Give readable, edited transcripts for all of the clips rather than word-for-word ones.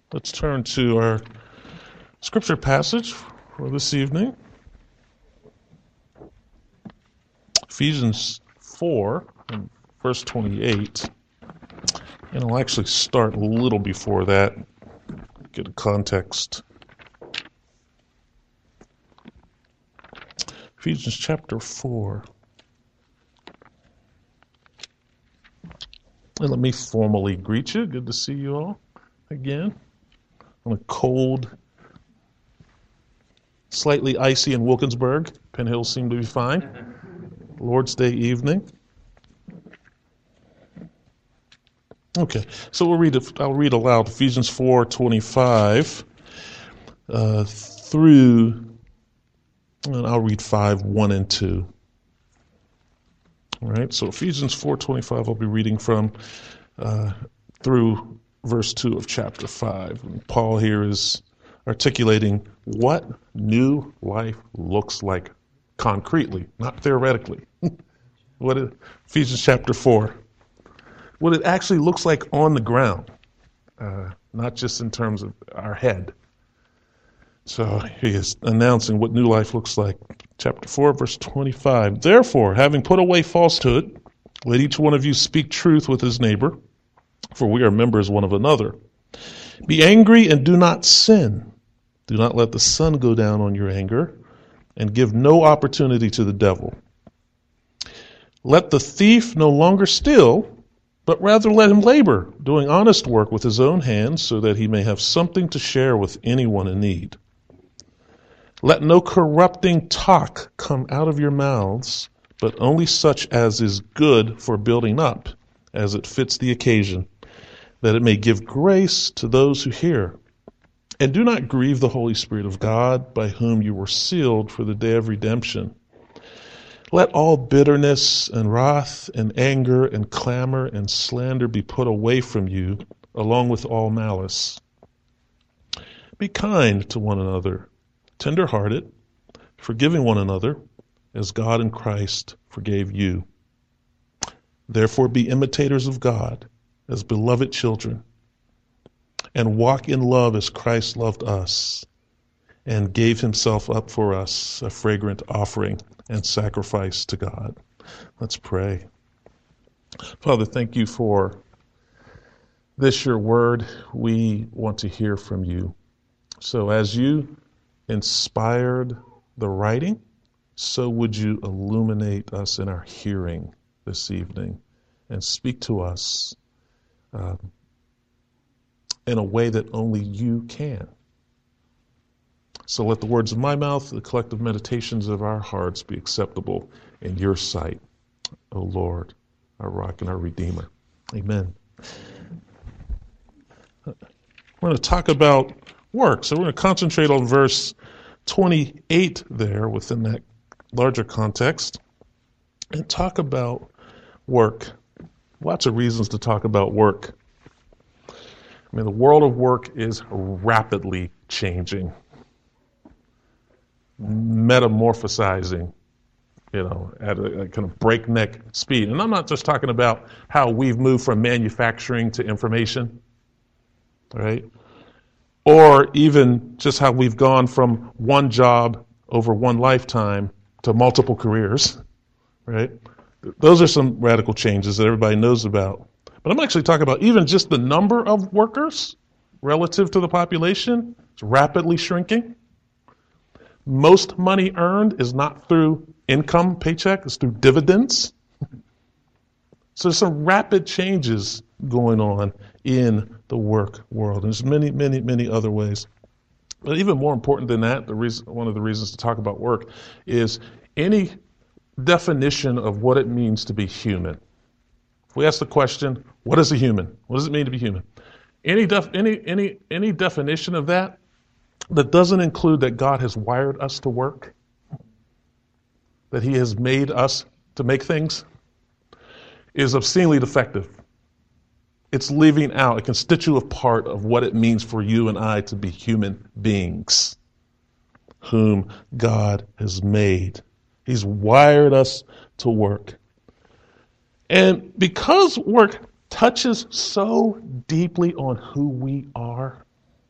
Let's turn to our scripture passage for this evening. Ephesians 4, and verse 28. And I'll actually start a little before that, get a context. Ephesians chapter 4. And let me formally greet you. Good to see you all again on a cold, slightly icy in Wilkinsburg. Penn Hills seem to be fine. Lord's Day evening. Okay, so I'll read aloud Ephesians 4:25 through, and I'll read 5:1 and 2. All right, so Ephesians 4:25 I'll be reading from through verse 2 of chapter 5. And Paul here is articulating what new life looks like concretely, not theoretically. Ephesians chapter 4. What it actually looks like on the ground, not just in terms of our head. So he is announcing what new life looks like. Chapter 4, verse 25. Therefore, having put away falsehood, let each one of you speak truth with his neighbor, for we are members one of another. Be angry and do not sin. Do not let the sun go down on your anger, and give no opportunity to the devil. Let the thief no longer steal, but rather let him labor, doing honest work with his own hands, so that he may have something to share with anyone in need. Let no corrupting talk come out of your mouths, but only such as is good for building up, as it fits the occasion, that it may give grace to those who hear. And do not grieve the Holy Spirit of God, by whom you were sealed for the day of redemption. Let all bitterness and wrath and anger and clamor and slander be put away from you, along with all malice. Be kind to one another, tender-hearted, forgiving one another, as God in Christ forgave you. Therefore be imitators of God, as beloved children, and walk in love as Christ loved us, and gave himself up for us, a fragrant offering and sacrifice to God. Let's pray. Father, thank you for this, your word. We want to hear from you. So as you inspired the writing, so would you illuminate us in our hearing this evening and speak to us in a way that only you can. So let the words of my mouth, the collective meditations of our hearts be acceptable in your sight, O Lord, our rock and our redeemer. Amen. We're going to talk about work. So we're going to concentrate on verse 28 there within that larger context and talk about work. Lots of reasons to talk about work. I mean, the world of work is rapidly changing, metamorphosizing, at a kind of breakneck speed. And I'm not just talking about how we've moved from manufacturing to information, right? Or even just how we've gone from one job over one lifetime to multiple careers, right? Those are some radical changes that everybody knows about. But I'm actually talking about even just the number of workers relative to the population. It's rapidly shrinking. Most money earned is not through income, paycheck, it's through dividends. So there's some rapid changes going on in the work world. There's many, many, many other ways. But even more important than that, one of the reasons to talk about work is any definition of what it means to be human. If we ask the question, what is a human? What does it mean to be human? Any definition of that doesn't include that God has wired us to work, that he has made us to make things, is obscenely defective. It's leaving out a constitutive part of what it means for you and I to be human beings, whom God has made. He's wired us to work. And because work touches so deeply on who we are,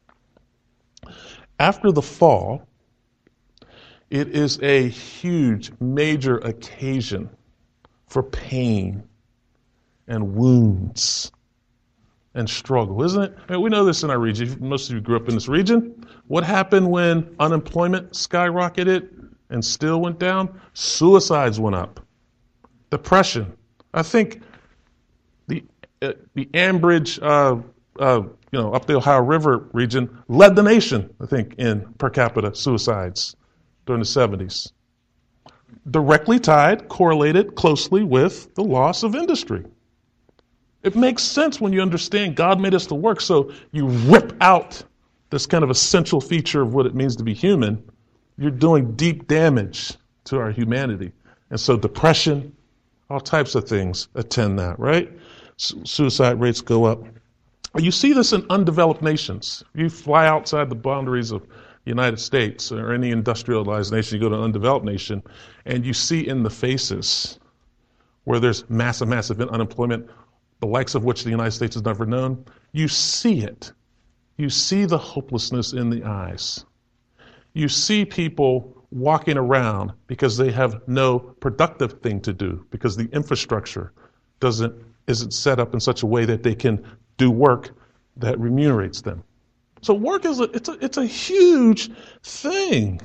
After the fall, it is a huge, major occasion for pain and wounds and struggle, isn't it? I mean, we know this in our region. Most of you grew up in this region. What happened when unemployment skyrocketed and still went down? Suicides went up. Depression. I think the Ambridge, up the Ohio River region led the nation, I think, in per capita suicides during the 70s. Directly tied, correlated closely with the loss of industry. It makes sense when you understand God made us to work, so you rip out this kind of essential feature of what it means to be human. You're doing deep damage to our humanity. And so depression, all types of things attend that, right? Suicide rates go up. You see this in undeveloped nations. You fly outside the boundaries of the United States or any industrialized nation, you go to an undeveloped nation, and you see in the faces where there's massive unemployment, the likes of which the United States has never known. You see it. You see the hopelessness in the eyes. You see people walking around because they have no productive thing to do, because the infrastructure isn't set up in such a way that they can do work that remunerates them. So work is it's a huge thing.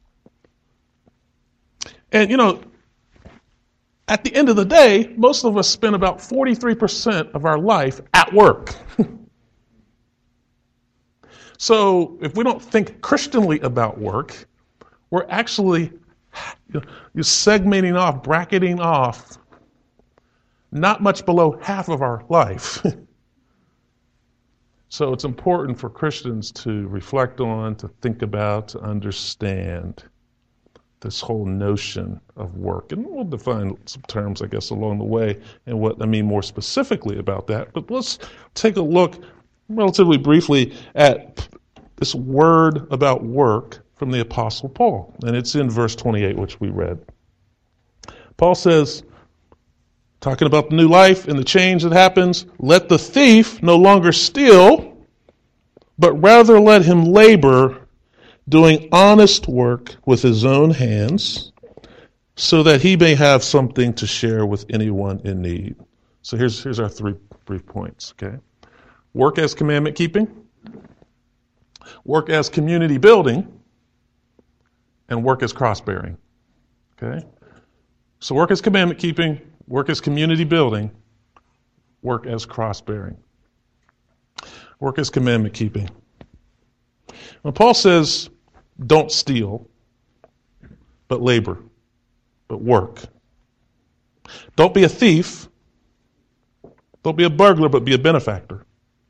And at the end of the day, most of us spend about 43% of our life at work. So if we don't think Christianly about work, we're actually segmenting off, bracketing off not much below half of our life. So it's important for Christians to reflect on, to think about, to understand this whole notion of work. And we'll define some terms, I guess, along the way and what I mean more specifically about that. But let's take a look relatively briefly at this word about work from the Apostle Paul. And it's in verse 28, which we read. Paul says, talking about the new life and the change that happens, let the thief no longer steal, but rather let him labor, doing honest work with his own hands, so that he may have something to share with anyone in need. So here's our three brief points, okay? Work as commandment keeping, work as community building, and work as cross bearing, okay? So work as commandment keeping, work as community building, work as cross bearing. Work as commandment keeping. When Paul says, don't steal, but labor, but work. Don't be a thief. Don't be a burglar, but be a benefactor.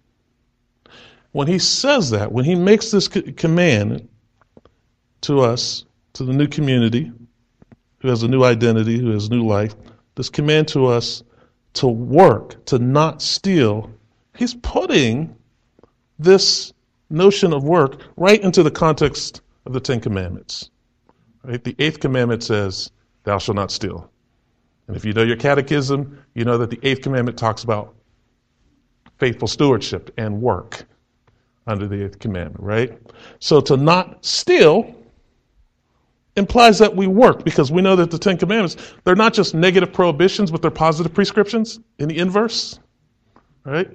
When he says that, when he makes this command to us, to the new community, who has a new identity, who has new life, this command to us to work, to not steal, he's putting this notion of work right into the context of the Ten Commandments. Right? The eighth commandment says, thou shalt not steal. And if you know your catechism, you know that the eighth commandment talks about faithful stewardship and work under the eighth commandment, right? So to not steal implies that we work, because we know that the Ten Commandments, they're not just negative prohibitions, but they're positive prescriptions in the inverse, right?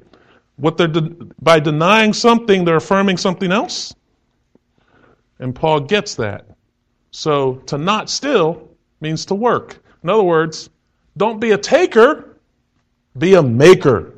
By denying something, they're affirming something else. And Paul gets that. So to not steal means to work. In other words, don't be a taker, be a maker.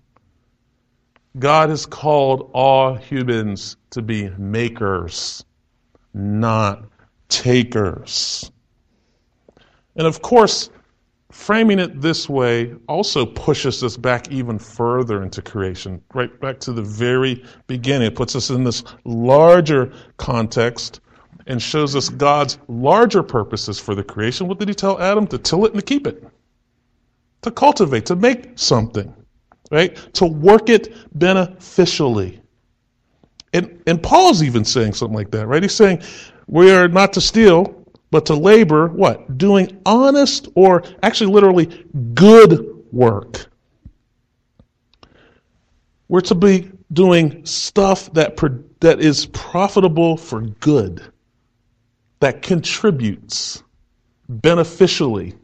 God has called all humans to be makers, not takers. And of course, framing it this way also pushes us back even further into creation, right back to the very beginning. It puts us in this larger context and shows us God's larger purposes for the creation. What did he tell Adam? To till it and to keep it, to cultivate, to make something, right? To work it beneficially. And Paul's even saying something like that, right? He's saying we are not to steal, but to labor, what? Doing honest, or actually literally good work. We're to be doing stuff that is profitable for good, that contributes beneficially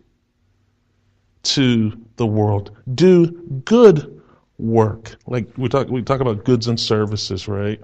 to the world. Do good work. Like we talk about goods and services, right?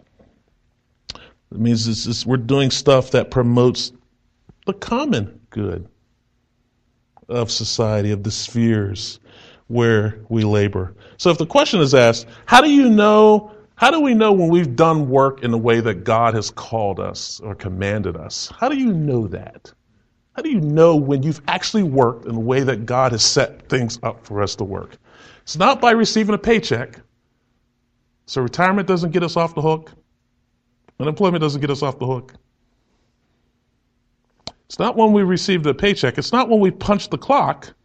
It means we're doing stuff that promotes the common good of society, of the spheres where we labor. So if the question is asked, how do we know when we've done work in the way that God has called us or commanded us? How do you know that? How do you know when you've actually worked in the way that God has set things up for us to work? It's not by receiving a paycheck. So retirement doesn't get us off the hook. Unemployment doesn't get us off the hook. It's not when we receive the paycheck. It's not when we punch the clock.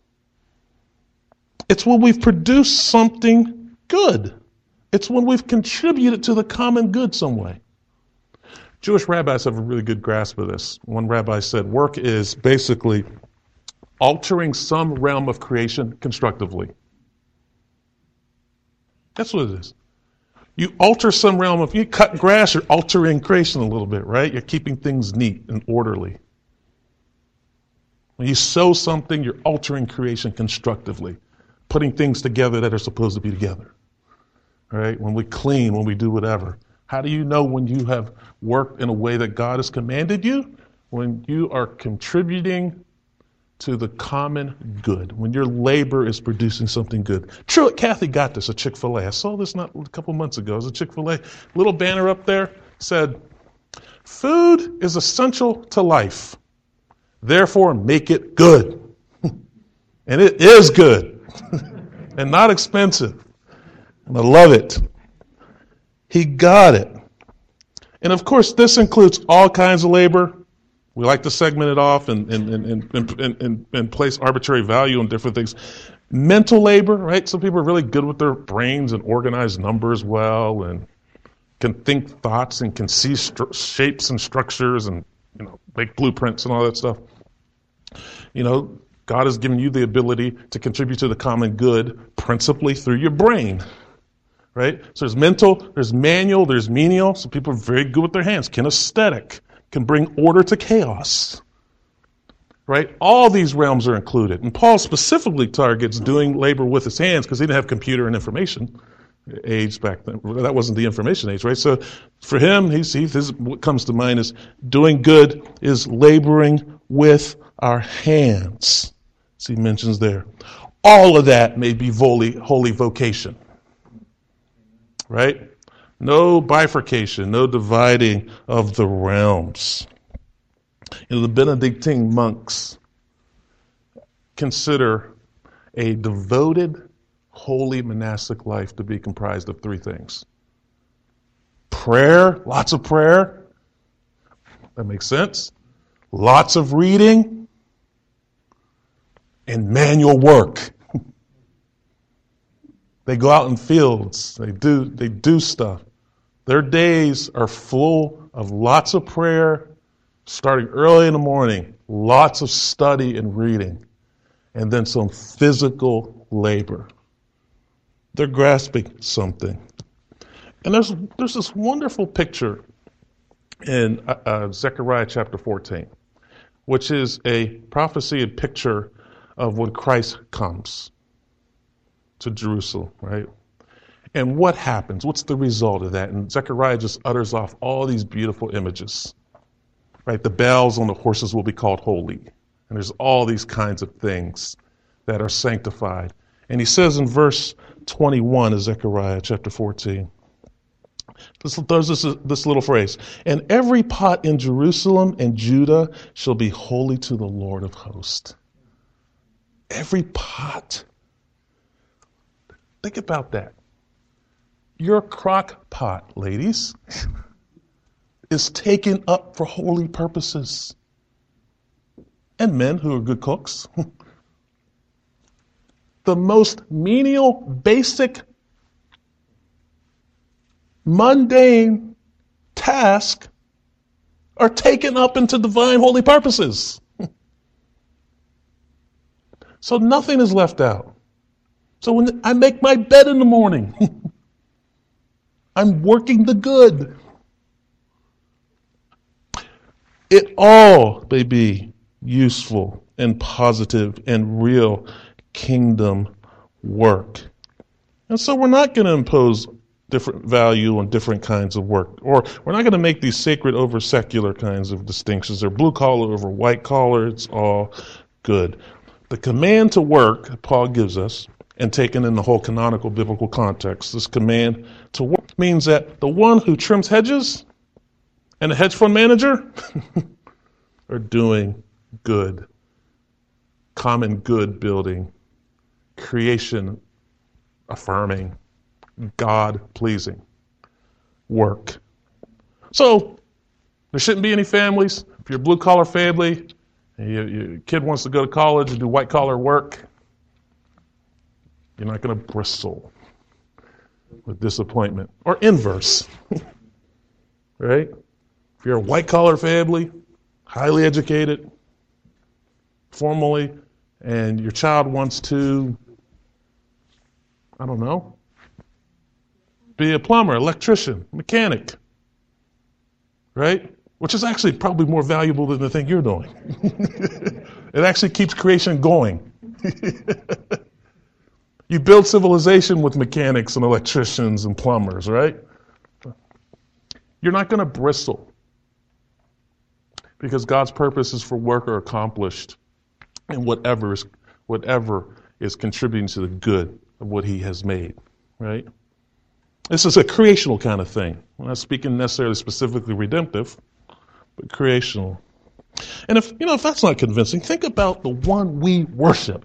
It's when we've produced something good. It's when we've contributed to the common good some way. Jewish rabbis have a really good grasp of this. One rabbi said work is basically altering some realm of creation constructively. That's what it is. You alter some realm you cut grass, you're altering creation a little bit, right? You're keeping things neat and orderly. When you sow something, you're altering creation constructively, putting things together that are supposed to be together. Right? When we clean, when we do whatever. How do you know when you have worked in a way that God has commanded you? When you are contributing to the common good, when your labor is producing something good. Truett Cathy got this at Chick-fil-A. I saw this not a couple months ago. It was a Chick-fil-A little banner up there said, "Food is essential to life. Therefore, make it good." And it is good and not expensive. And I love it. He got it. And of course, this includes all kinds of labor. We like to segment it off and place arbitrary value on different things. Mental labor, right? Some people are really good with their brains and organize numbers well and can think thoughts and can see shapes and structures and make blueprints and all that stuff. God has given you the ability to contribute to the common good principally through your brain. Right? So there's mental, there's manual, there's menial. So people are very good with their hands, kinesthetic, can bring order to chaos. Right? All these realms are included. And Paul specifically targets doing labor with his hands because he didn't have computer and information age back then. That wasn't the information age, right? So for him, what comes to mind is doing good is laboring with our hands. As he mentions there. All of that may be holy vocation. Right? No bifurcation, no dividing of the realms. The Benedictine monks consider a devoted, holy monastic life to be comprised of three things. Prayer, lots of prayer. That makes sense. Lots of reading. And manual work. They go out in fields. They do stuff. Their days are full of lots of prayer, starting early in the morning, lots of study and reading, and then some physical labor. They're grasping something. And there's this wonderful picture in Zechariah chapter 14, which is a prophecy and picture of when Christ comes to Jerusalem, right? And what happens? What's the result of that? And Zechariah just utters off all these beautiful images, right? The bells on the horses will be called holy. And there's all these kinds of things that are sanctified. And he says in verse 21 of Zechariah chapter 14, there's this little phrase, "And every pot in Jerusalem and Judah shall be holy to the Lord of hosts." Every pot. Think about that. Your crock pot, ladies, is taken up for holy purposes. And men who are good cooks. The most menial, basic, mundane task are taken up into divine holy purposes. So nothing is left out. So when I make my bed in the morning, I'm working the good. It all may be useful and positive and real kingdom work. And so we're not going to impose different value on different kinds of work, or we're not going to make these sacred over secular kinds of distinctions, or blue collar over white collar. It's all good. The command to work Paul gives us, and taken in the whole canonical biblical context, this command to work means that the one who trims hedges and the hedge fund manager are doing good, common good building, creation affirming, God pleasing work. So there shouldn't be any families. If you're a blue collar family and your kid wants to go to college and do white collar work, you're not going to bristle with disappointment, or inverse. Right? If you're a white collar family, highly educated, formally, and your child wants to, I don't know, be a plumber, electrician, mechanic, right? Which is actually probably more valuable than the thing you're doing. It actually keeps creation going. You build civilization with mechanics and electricians and plumbers, right? You're not going to bristle, because God's purposes for work are accomplished in whatever is contributing to the good of what He has made, right? This is a creational kind of thing. I'm not speaking necessarily specifically redemptive, but creational. And if that's not convincing, think about the one we worship.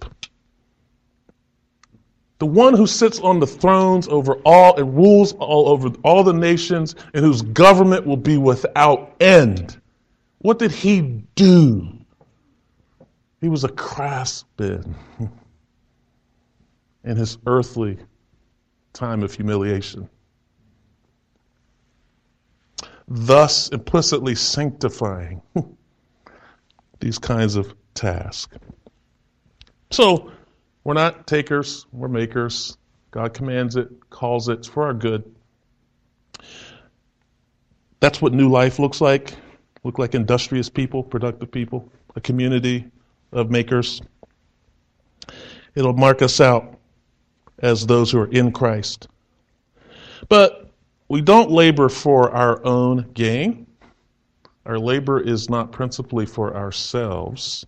The one who sits on the thrones over all and rules all over all the nations, and whose government will be without end. What did He do? He was a craftsman in His earthly time of humiliation, thus implicitly sanctifying these kinds of tasks. So, we're not takers, we're makers. God commands it, calls it, it's for our good. That's what new life looks like. Look like industrious people, productive people, a community of makers. It'll mark us out as those who are in Christ. But we don't labor for our own gain. Our labor is not principally for ourselves.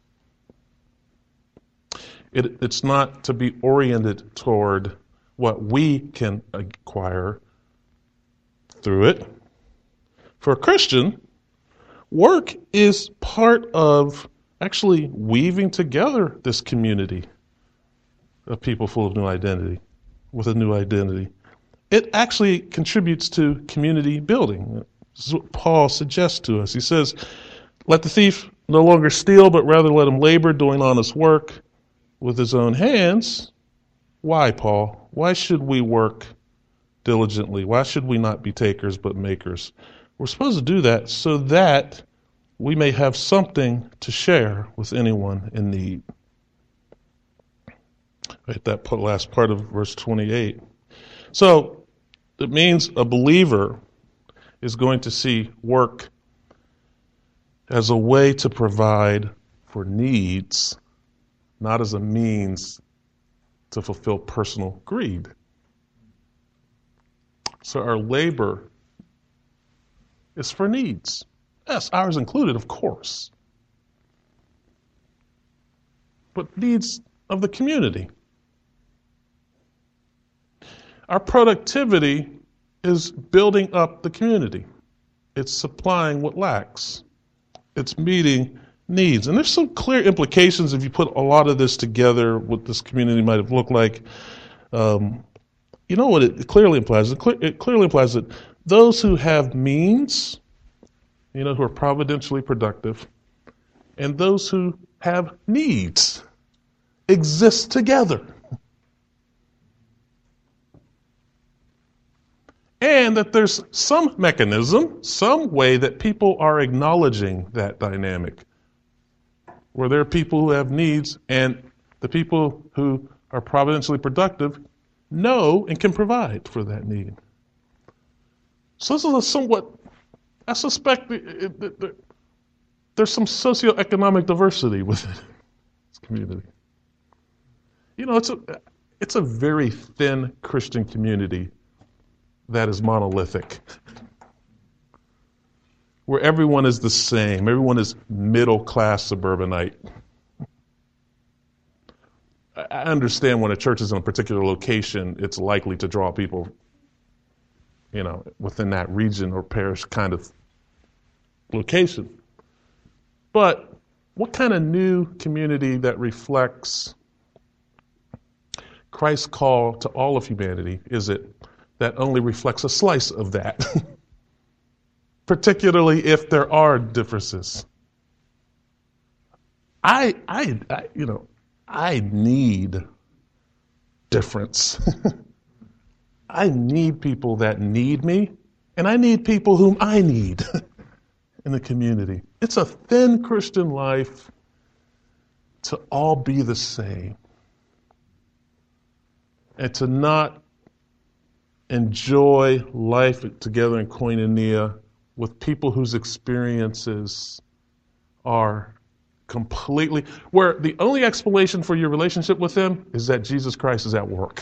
It's not to be oriented toward what we can acquire through it. For a Christian, work is part of actually weaving together this community of people full of new identity, with a new identity. It actually contributes to community building. This is what Paul suggests to us. He says, let the thief no longer steal, but rather let him labor, doing honest work with his own hands. Why, Paul? Why should we work diligently? Why should we not be takers but makers? We're supposed to do that so that we may have something to share with anyone in need. Right, that last part of verse 28. So it means a believer is going to see work as a way to provide for needs, not as a means to fulfill personal greed. So our labor is for needs. Yes, ours included, of course. But needs of the community. Our productivity is building up the community. It's supplying what lacks. It's meeting needs. And there's some clear implications if you put a lot of this together, what this community might have looked like. You know what it clearly implies? It clearly implies that those who have means, who are providentially productive, and those who have needs exist together. And that there's some mechanism, some way that people are acknowledging that dynamic, where there are people who have needs and the people who are providentially productive know and can provide for that need. So this is a somewhat, I suspect there's some socioeconomic diversity within this community. You know, it's a very thin Christian community that is monolithic, where everyone is the same. Everyone is middle-class suburbanite. I understand when a church is in a particular location, it's likely to draw people, you know, within that region or parish kind of location. But what kind of new community that reflects Christ's call to all of humanity is it that only reflects a slice of that? Particularly if there are differences. I need difference. I need people that need me, and I need people whom I need in the community. It's a thin Christian life to all be the same and to not enjoy life together in koinonia with people whose experiences are completely, where the only explanation for your relationship with them is that Jesus Christ is at work.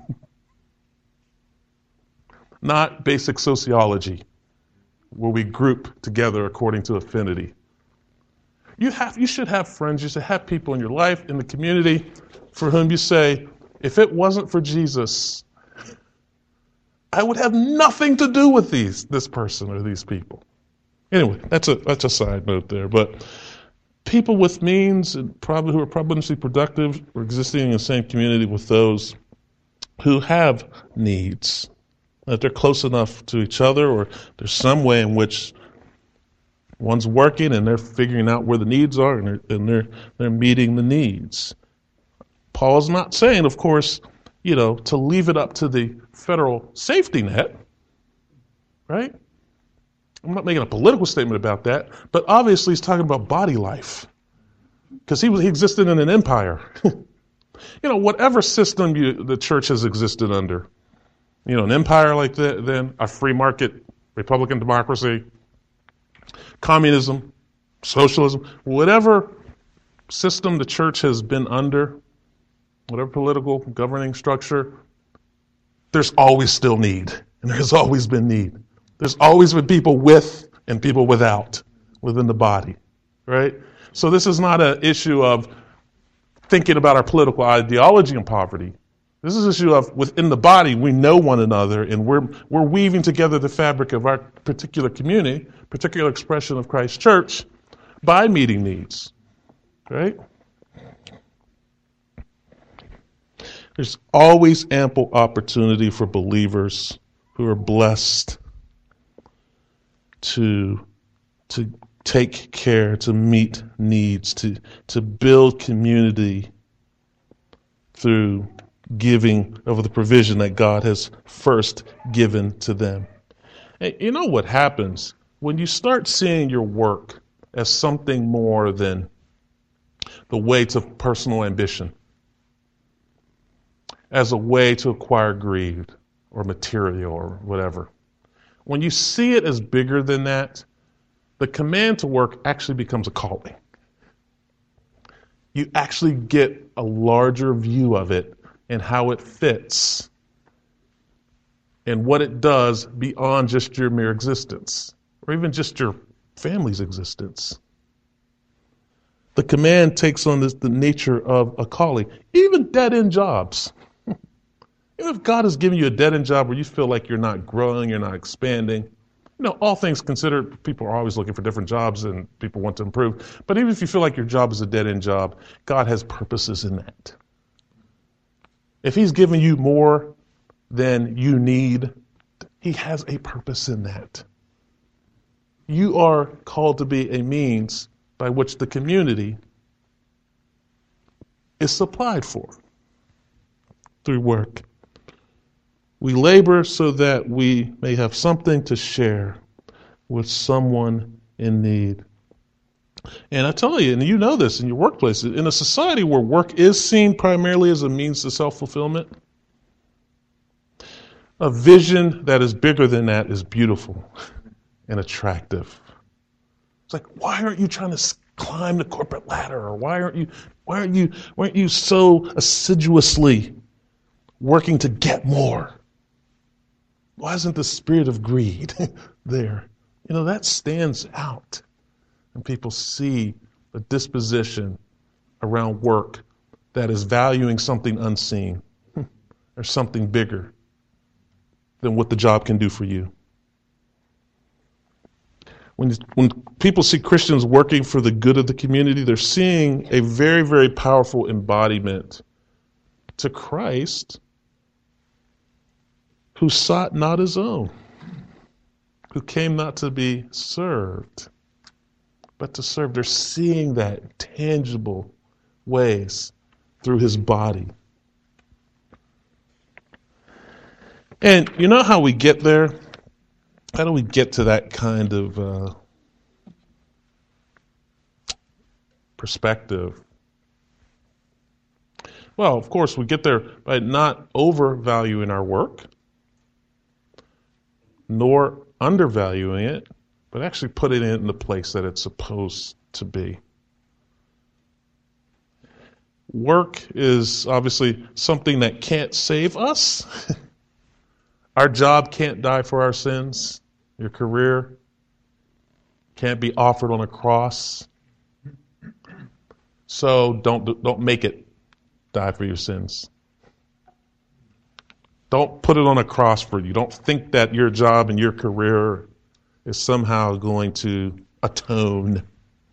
Not basic sociology, where we group together according to affinity. You should have friends, you should have people in your life, in the community, for whom you say, if it wasn't for Jesus, I would have nothing to do with this person or these people. Anyway, that's a side note there. But people with means and who are probably productive or existing in the same community with those who have needs, that they're close enough to each other, or there's some way in which one's working and they're figuring out where the needs are and they're meeting the needs. Paul's not saying, of course, to leave it up to the federal safety net, right? I'm not making a political statement about that, but obviously he's talking about body life, because he existed in an empire. Whatever system the church has existed under, an empire like that, then a free market, Republican democracy, communism, socialism, whatever system the church has been under, whatever political governing structure, there's always still need, and there's always been need. There's always been people with and people without within the body, right? So this is not an issue of thinking about our political ideology and poverty. This is an issue of within the body, we know one another, and we're weaving together the fabric of our particular community, particular expression of Christ's church, by meeting needs, right? There's always ample opportunity for believers who are blessed to take care, to meet needs, to build community through giving of the provision that God has first given to them. And you know what happens when you start seeing your work as something more than the weight of personal ambition, as a way to acquire greed or material or whatever. When you see it as bigger than that, the command to work actually becomes a calling. You actually get a larger view of it and how it fits and what it does beyond just your mere existence or even just your family's existence. The command takes on the nature of a calling, even dead-end jobs. Even if God has given you a dead-end job where you feel like you're not growing, you're not expanding, all things considered, people are always looking for different jobs and people want to improve. But even if you feel like your job is a dead-end job, God has purposes in that. If he's given you more than you need, he has a purpose in that. You are called to be a means by which the community is supplied for through work. We labor so that we may have something to share with someone in need. And I tell you, and you know this in your workplace, in a society where work is seen primarily as a means to self-fulfillment, A vision that is bigger than that is beautiful and attractive. It's like, why aren't you trying to climb the corporate ladder? Or why aren't you so assiduously working to get more? Why isn't the spirit of greed there? That stands out. And people see a disposition around work that is valuing something unseen or something bigger than what the job can do for you. When people see Christians working for the good of the community, they're seeing a very, very powerful embodiment to Christ, who sought not his own, who came not to be served, but to serve. They're seeing that in tangible ways through his body. And you know how we get there? How do we get to that kind of perspective? Well, of course, we get there by not overvaluing our work, nor undervaluing it, but actually putting it in the place that it's supposed to be. Work is obviously something that can't save us. Our job can't die for our sins. Your career can't be offered on a cross. So don't make it die for your sins. Don't put it on a cross for you. Don't think that your job and your career is somehow going to atone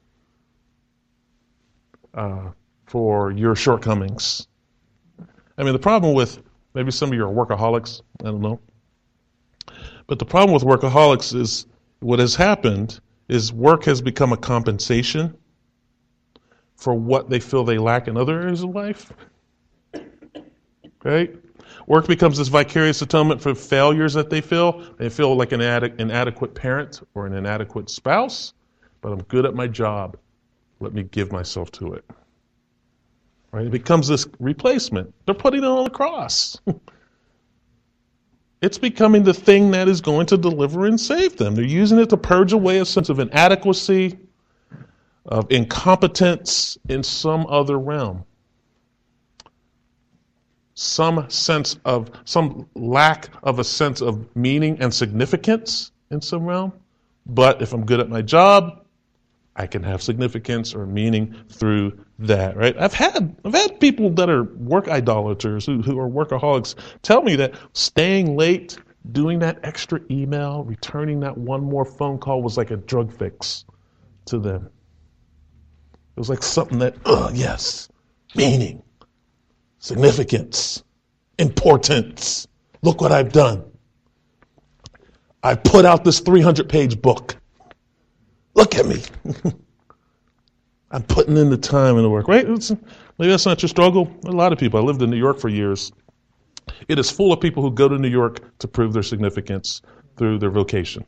for your shortcomings. I mean, the problem with, maybe some of you are workaholics, I don't know. But the problem with workaholics is what has happened is work has become a compensation for what they feel they lack in other areas of life. Okay? Work becomes this vicarious atonement for failures that they feel. They feel like an inadequate parent or an inadequate spouse, but I'm good at my job. Let me give myself to it. Right? It becomes this replacement. They're putting it on the cross. It's becoming the thing that is going to deliver and save them. They're using it to purge away a sense of inadequacy, of incompetence in some other realm. Some lack of a sense of meaning and significance in some realm. But if I'm good at my job, I can have significance or meaning through that, right? I've had people that are work idolaters who are workaholics tell me that staying late, doing that extra email, returning that one more phone call was like a drug fix to them. It was like something that, yes, meaning, significance, importance. Look what I've done. I put out this 300-page book. Look at me. I'm putting in the time and the work, right? Maybe that's not your struggle. A lot of people. I lived in New York for years. It is full of people who go to New York to prove their significance through their vocation.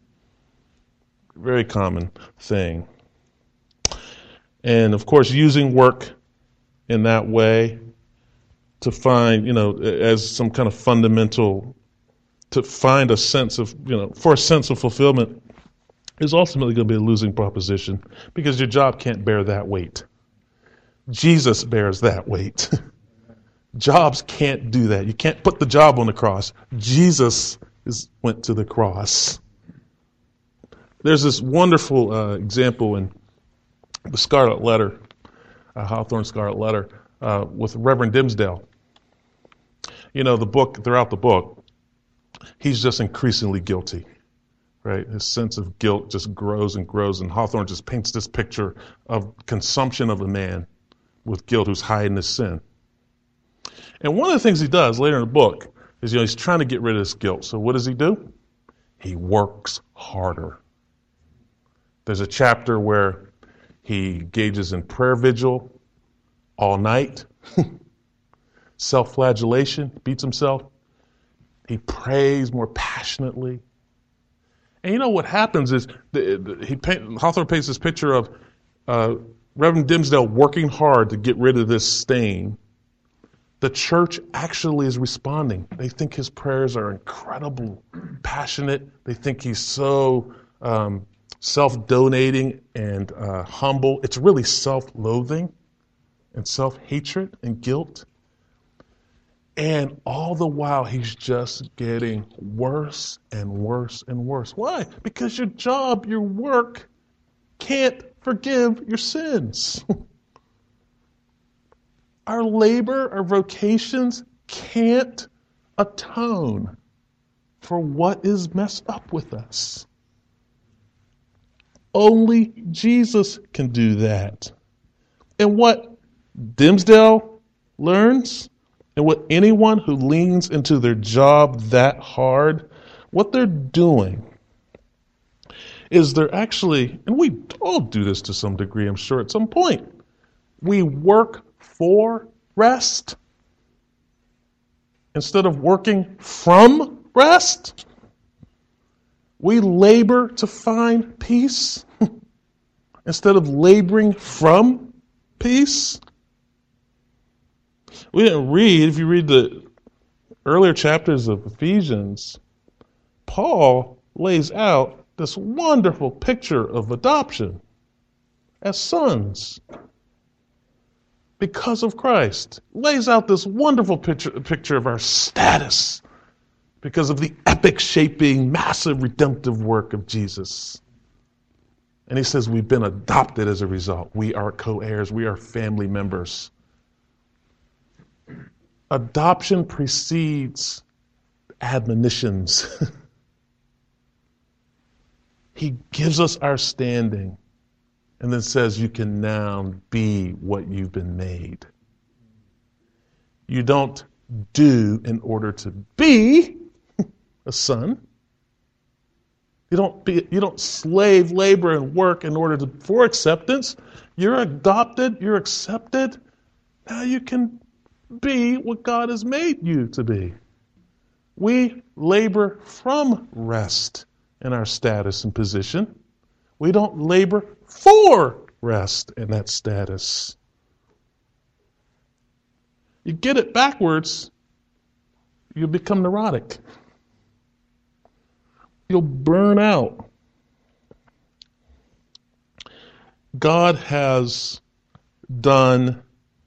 Very common thing. And of course, using work in that way to find, as some kind of fundamental, to find a sense of, for a sense of fulfillment is ultimately going to be a losing proposition because your job can't bear that weight. Jesus bears that weight. Jobs can't do that. You can't put the job on the cross. Jesus went to the cross. There's this wonderful example in the Scarlet Letter, Hawthorne Scarlet Letter, with Reverend Dimsdale. The book, throughout the book, he's just increasingly guilty. Right? His sense of guilt just grows and grows, and Hawthorne just paints this picture of consumption of a man with guilt who's hiding his sin. And one of the things he does later in the book is, he's trying to get rid of his guilt. So what does he do? He works harder. There's a chapter where he engages in prayer vigil all night, self-flagellation, beats himself. He prays more passionately. And what happens is Hawthorne paints this picture of Reverend Dimsdale working hard to get rid of this stain, The church actually is responding. They think his prayers are incredible, passionate. They think he's so self-donating and humble. It's really self-loathing and self-hatred and guilt. And all the while, he's just getting worse and worse and worse. Why? Because your job, your work, can't forgive your sins. Our labor, our vocations can't atone for what is messed up with us. Only Jesus can do that. And what Dimsdale learns, and what anyone who leans into their job that hard, what they're doing is they're actually, and we all do this to some degree, I'm sure, at some point, we work for rest instead of working from rest. We labor to find peace instead of laboring from peace. We didn't read, if you read the earlier chapters of Ephesians, Paul lays out this wonderful picture of adoption as sons because of Christ. Lays out this wonderful picture of our status because of the epic-shaping, massive redemptive work of Jesus. And he says we've been adopted as a result. We are co-heirs. We are family members. Adoption precedes admonitions. He gives us our standing and then says you can now be what you've been made. You don't do in order to be a son. You don't slave, labor, and work in order for acceptance. You're adopted, you're accepted. Now you can be what God has made you to be. We labor from rest in our status and position. We don't labor for rest in that status. You get it backwards, you become neurotic. You'll burn out. God has done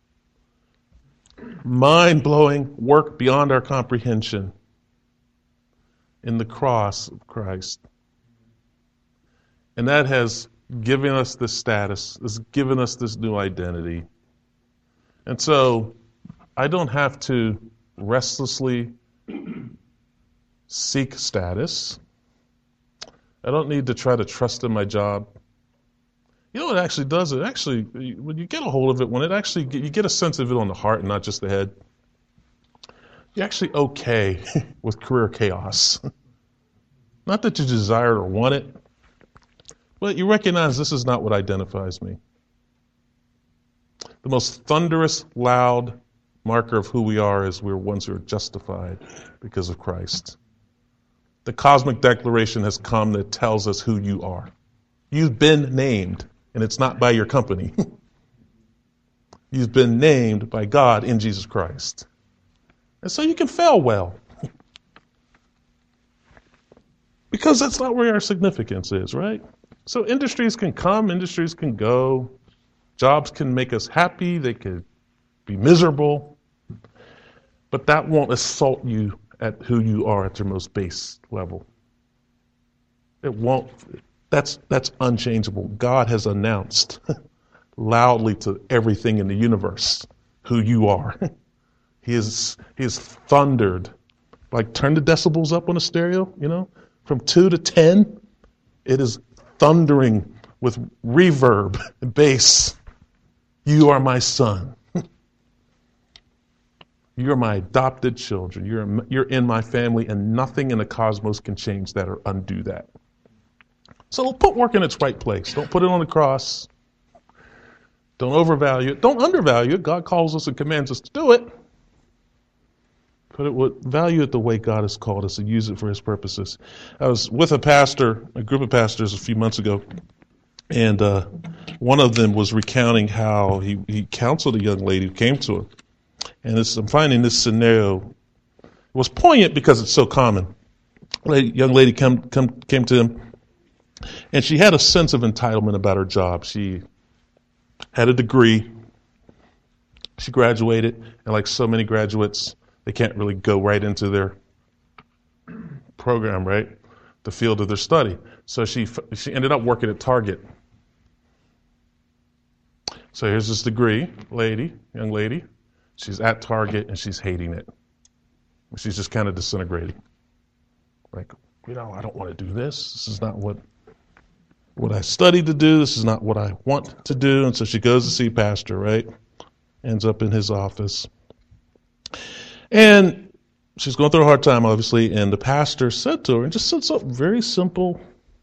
mind-blowing work beyond our comprehension in the cross of Christ. And that has given us this status, has given us this new identity. And so I don't have to restlessly seek status. I don't need to try to trust in my job. You know what it actually does? It actually, when you get a hold of it, when it actually, you get a sense of it on the heart and not just the head, you're actually okay with career chaos. Not that you desire it or want it, but you recognize this is not what identifies me. The most thunderous, loud marker of who we are is we're ones who are justified because of Christ. The cosmic declaration has come that tells us who you are. You've been named, and it's not by your company. You've been named by God in Jesus Christ. And so you can fail well. Because that's not where our significance is, right? So industries can come, industries can go. Jobs can make us happy, they could be miserable. But that won't assault you at who you are at your most base level. It won't. That's unchangeable. God has announced loudly to everything in the universe who you are. He has thundered, like turn the decibels up on a stereo, from 2 to 10. It is thundering with reverb and bass. You are my son. You're my adopted children. You're in my family, and nothing in the cosmos can change that or undo that. So put work in its right place. Don't put it on the cross. Don't overvalue it. Don't undervalue it. God calls us and commands us to do it. Value it the way God has called us and use it for his purposes. I was with a group of pastors a few months ago, and one of them was recounting how he counseled a young lady who came to him. And I'm finding this scenario was poignant because it's so common. Young lady came to him, and she had a sense of entitlement about her job. She had a degree. She graduated, and like so many graduates, they can't really go right into their program, right? The field of their study. So she ended up working at Target. So here's this degree, young lady. She's at Target, and she's hating it. She's just kind of disintegrating. Like, I don't want to do this. This is not what I studied to do. This is not what I want to do. And so she goes to see pastor, right? Ends up in his office. And she's going through a hard time, obviously. And the pastor said to her, and just said something very simple,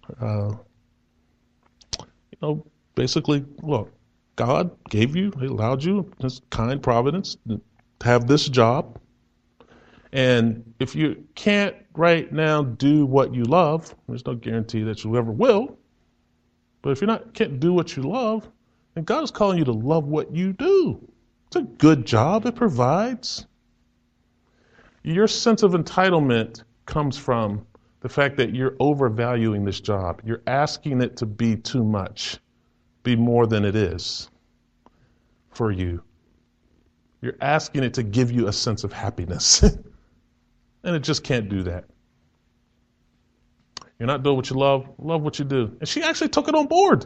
basically, look, God gave you, He allowed you, His kind providence, to have this job. And if you can't right now do what you love, there's no guarantee that you ever will. But if can't do what you love, then God is calling you to love what you do. It's a good job. It provides. Your sense of entitlement comes from the fact that you're overvaluing this job. You're asking it to be too much, be more than it is for you. You're asking it to give you a sense of happiness. And it just can't do that. You're not doing what you love what you do. And she actually took it on board.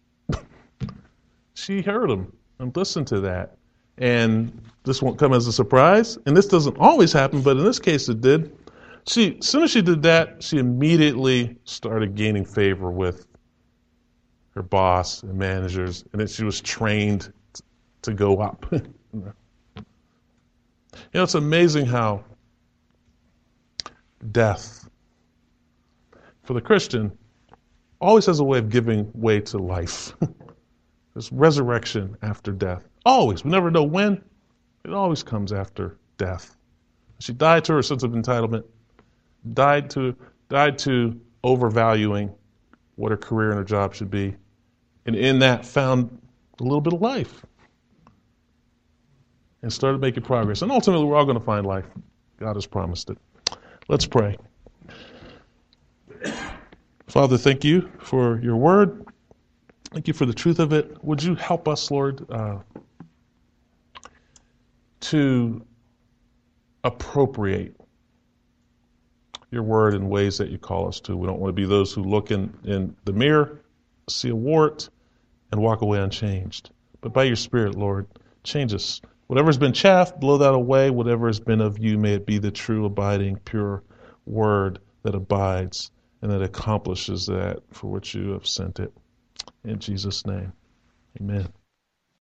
She heard him and listened to that. And this won't come as a surprise. And this doesn't always happen, but in this case it did. As soon as she did that, she immediately started gaining favor with her boss and managers. And then she was trained to go up. It's amazing how death, for the Christian, always has a way of giving way to life. There's resurrection after death. Always. We never know when. It always comes after death. She died to her sense of entitlement, died to overvaluing what her career and her job should be, and in that found a little bit of life and started making progress. And ultimately, we're all going to find life. God has promised it. Let's pray. Father, thank you for your word. Thank you for the truth of it. Would you help us, Lord, to appropriate your word in ways that you call us to. We don't want to be those who look in the mirror, see a wart, and walk away unchanged. But by your Spirit, Lord, change us. Whatever's been chaff, blow that away. Whatever has been of you, may it be the true, abiding, pure word that abides and that accomplishes that for which you have sent it. In Jesus' name, amen.